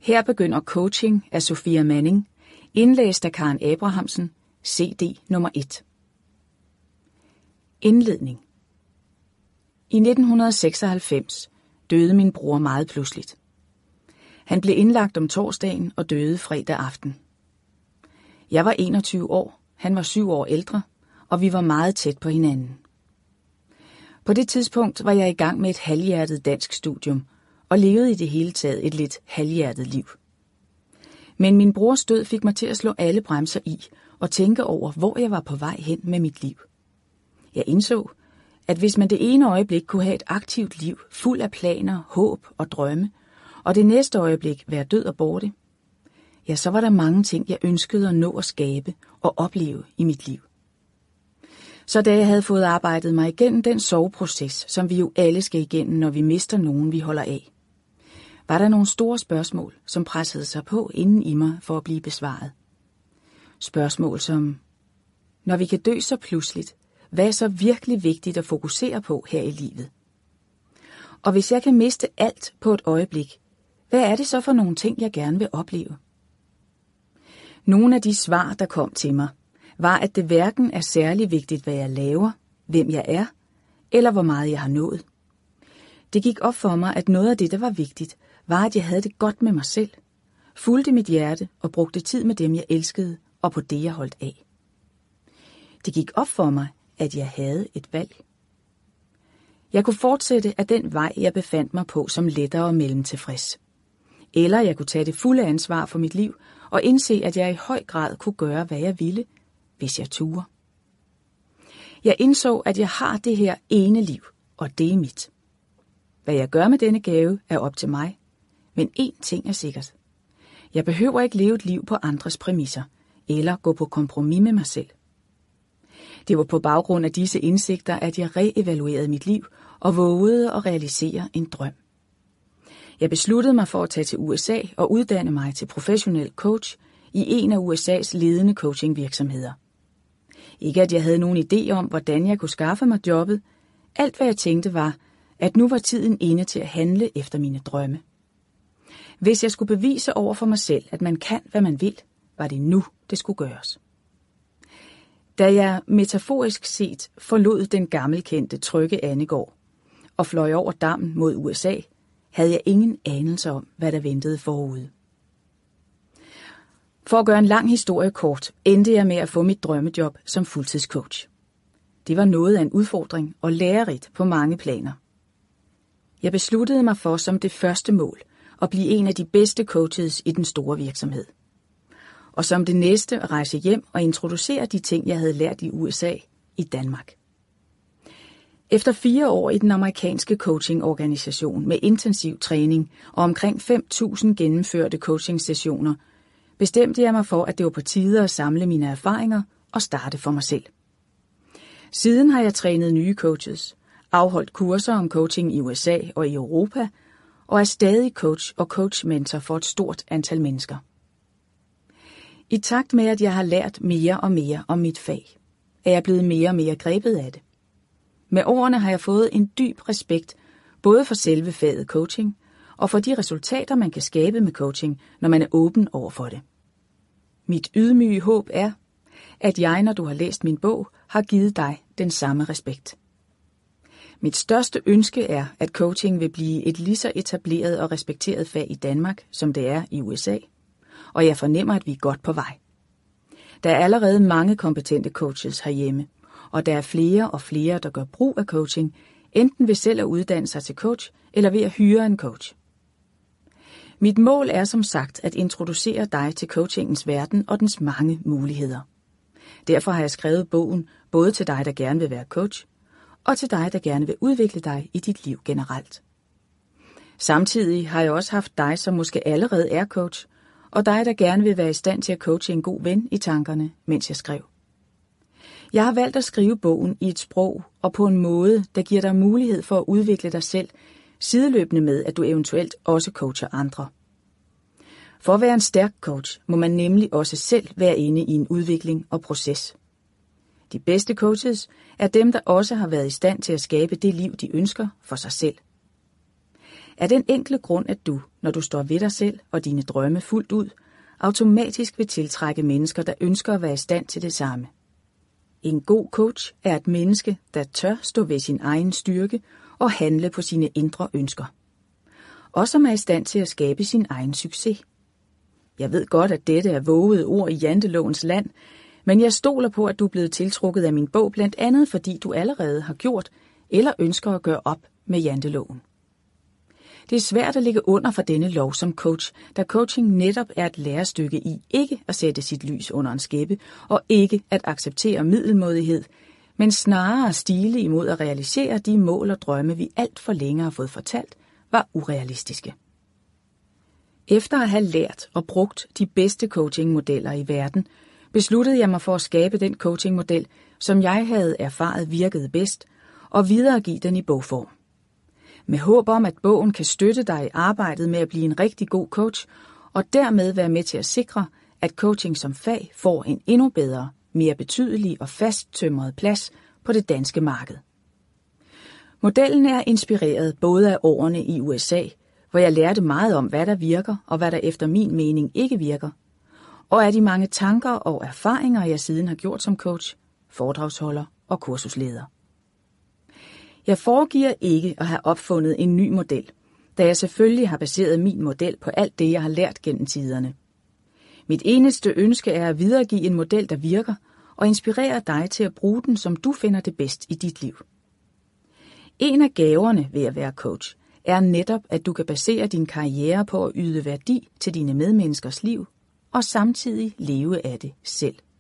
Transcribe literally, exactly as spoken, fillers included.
Her begynder Coaching af Sofia Manning, indlæst af Karen Abrahamsen, C D nummer et. Indledning. I nitten seksoghalvfems døde min bror meget pludseligt. Han blev indlagt om torsdagen og døde fredag aften. Jeg var enogtyve år, han var syv år ældre, og vi var meget tæt på hinanden. På det tidspunkt var jeg i gang med et halvhjertet dansk studium, og levede i det hele taget et lidt halvhjertet liv. Men min brors død fik mig til at slå alle bremser i og tænke over, hvor jeg var på vej hen med mit liv. Jeg indså, at hvis man det ene øjeblik kunne have et aktivt liv, fuld af planer, håb og drømme, og det næste øjeblik være død og borte, ja, så var der mange ting, jeg ønskede at nå at skabe og opleve i mit liv. Så da jeg havde fået arbejdet mig igennem den soveproces, som vi jo alle skal igennem, når vi mister nogen, vi holder af, var der nogle store spørgsmål, som pressede sig på inden i mig for at blive besvaret. Spørgsmål som, når vi kan dø så pludseligt, hvad er så virkelig vigtigt at fokusere på her i livet? Og hvis jeg kan miste alt på et øjeblik, hvad er det så for nogle ting, jeg gerne vil opleve? Nogle af de svar, der kom til mig, var, at det hverken er særlig vigtigt, hvad jeg laver, hvem jeg er, eller hvor meget jeg har nået. Det gik op for mig, at noget af det, der var vigtigt, var, at jeg havde det godt med mig selv, fulgte mit hjerte og brugte tid med dem, jeg elskede, og på det, jeg holdt af. Det gik op for mig, at jeg havde et valg. Jeg kunne fortsætte af den vej, jeg befandt mig på, som lettere og mellemtilfreds. Eller jeg kunne tage det fulde ansvar for mit liv og indse, at jeg i høj grad kunne gøre, hvad jeg ville, hvis jeg turde. Jeg indså, at jeg har det her ene liv, og det er mit. Hvad jeg gør med denne gave, er op til mig, men én ting er sikkert. Jeg behøver ikke leve et liv på andres præmisser, eller gå på kompromis med mig selv. Det var på baggrund af disse indsigter, at jeg reevaluerede mit liv og vågede at realisere en drøm. Jeg besluttede mig for at tage til U S A og uddanne mig til professionel coach i en af U S A's ledende coachingvirksomheder. Ikke at jeg havde nogen idé om, hvordan jeg kunne skaffe mig jobbet. Alt hvad jeg tænkte var, at nu var tiden inde til at handle efter mine drømme. Hvis jeg skulle bevise over for mig selv, at man kan, hvad man vil, var det nu, det skulle gøres. Da jeg metaforisk set forlod den gammelkendte trygge Annegård og fløj over dammen mod U S A, havde jeg ingen anelse om, hvad der ventede forude. For at gøre en lang historie kort, endte jeg med at få mit drømmejob som fuldtidscoach. Det var noget af en udfordring og lærerigt på mange planer. Jeg besluttede mig for som det første mål at blive en af de bedste coaches i den store virksomhed. Og som det næste at rejse hjem og introducere de ting, jeg havde lært i U S A i Danmark. Efter fire år i den amerikanske coachingorganisation med intensiv træning og omkring fem tusind gennemførte coachingsessioner, bestemte jeg mig for, at det var på tide at samle mine erfaringer og starte for mig selv. Siden har jeg trænet nye coaches, afholdt kurser om coaching i U S A og i Europa, og er stadig coach og coach-mentor for et stort antal mennesker. I takt med, at jeg har lært mere og mere om mit fag, er jeg blevet mere og mere grebet af det. Med årene har jeg fået en dyb respekt, både for selve faget coaching, og for de resultater, man kan skabe med coaching, når man er åben over for det. Mit ydmyge håb er, at jeg, når du har læst min bog, har givet dig den samme respekt. Mit største ønske er, at coaching vil blive et lige så etableret og respekteret fag i Danmark, som det er i U S A, og jeg fornemmer, at vi er godt på vej. Der er allerede mange kompetente coaches herhjemme, og der er flere og flere, der gør brug af coaching, enten ved selv at uddanne sig til coach, eller ved at hyre en coach. Mit mål er som sagt at introducere dig til coachingens verden og dens mange muligheder. Derfor har jeg skrevet bogen både til dig, der gerne vil være coach, og til dig, der gerne vil udvikle dig i dit liv generelt. Samtidig har jeg også haft dig, som måske allerede er coach, og dig, der gerne vil være i stand til at coache en god ven i tankerne, mens jeg skrev. Jeg har valgt at skrive bogen i et sprog og på en måde, der giver dig mulighed for at udvikle dig selv, sideløbende med, at du eventuelt også coacher andre. For at være en stærk coach, må man nemlig også selv være inde i en udvikling og proces. De bedste coaches er dem, der også har været i stand til at skabe det liv, de ønsker for sig selv. af den enkle grund, at du, når du står ved dig selv og dine drømme fuldt ud, automatisk vil tiltrække mennesker, der ønsker at være i stand til det samme. En god coach er et menneske, der tør stå ved sin egen styrke og handle på sine indre ønsker. Og som er i stand til at skabe sin egen succes. Jeg ved godt, at dette er vågede ord i jantelovens land, men jeg stoler på, at du er blevet tiltrukket af min bog, blandt andet fordi du allerede har gjort eller ønsker at gøre op med janteloven. Det er svært at ligge under for denne lov som coach, da coaching netop er et lærestykke i ikke at sætte sit lys under en skæppe og ikke at acceptere middelmådighed, men snarere at stile imod at realisere de mål og drømme, vi alt for længe har fået fortalt, var urealistiske. Efter at have lært og brugt de bedste coachingmodeller i verden, besluttede jeg mig for at skabe den coachingmodel, som jeg havde erfaret virkede bedst, og videregive den i bogform. Med håb om, at bogen kan støtte dig i arbejdet med at blive en rigtig god coach, og dermed være med til at sikre, at coaching som fag får en endnu bedre, mere betydelig og fasttømret plads på det danske marked. Modellen er inspireret både af årene i U S A, hvor jeg lærte meget om, hvad der virker og hvad der efter min mening ikke virker, og af de mange tanker og erfaringer, jeg siden har gjort som coach, foredragsholder og kursusleder. Jeg foregiver ikke at have opfundet en ny model, da jeg selvfølgelig har baseret min model på alt det, jeg har lært gennem tiderne. Mit eneste ønske er at videregive en model, der virker, og inspirere dig til at bruge den, som du finder det bedst i dit liv. En af gaverne ved at være coach er netop, at du kan basere din karriere på at yde værdi til dine medmenneskers liv, og samtidig leve af det selv.